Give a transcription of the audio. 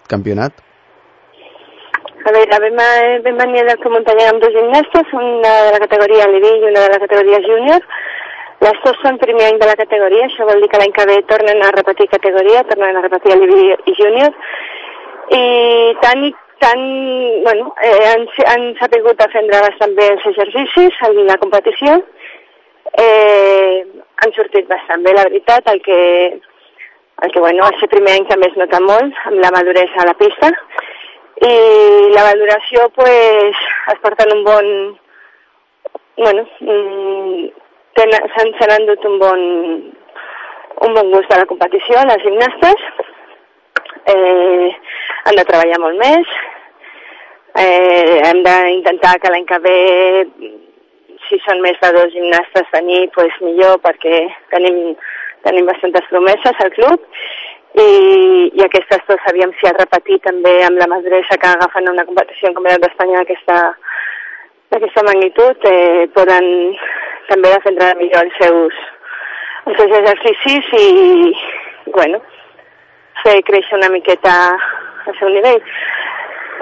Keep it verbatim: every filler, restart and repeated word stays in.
campionat? A veure, vam, vam venir del Club Muntanyenc amb dos gimnastes, una de la categoria Leví i una de la categoria Júnior. Les dos són primer any de la categoria, això vol dir que l'any que ve tornen a repetir categoria, tornen a repetir Leví i Júnior. I tant i tant, bueno, eh, han, han sapigut defendre bastant bé els exercicis en la competició. Eh, han sortit bastant bé, la veritat, el que, el que bueno, el primer any també es nota molt, amb la maduresa a la pista. I la valoració, pues, es porten un bon, bueno, s'han endut un bon, un bon gust de la competició, les gimnastes. Eh, han de treballar molt més, eh, hem d'intentar que l'any que ve, si són més de dos gimnastes venir, pues millor, perquè tenim, tenim bastantes promeses al club. I, i aquestes dos sabíem si ha repetit també amb la maduresa que agafen una competició en Campionat d'Espanya d'aquesta magnitud, eh, poden també defendre millor els seus, els seus exercicis i, bueno, fer créixer una miqueta el seu nivell.